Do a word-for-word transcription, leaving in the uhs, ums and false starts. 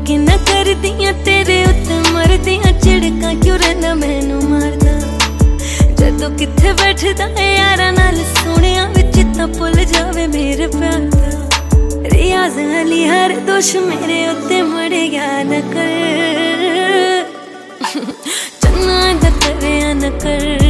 कि ना कर दियां तेरे उत्ते मर दियां चिड़का क्यों रहना मैनू मारदा जदों किथे बैठदा है यारा नाल सोहणिया विच तां भुल जावे मेरे प्यार दा रियाज अली हर दोष मेरे उत्ते मड़िया न कर चन्ना दा करिया न कर।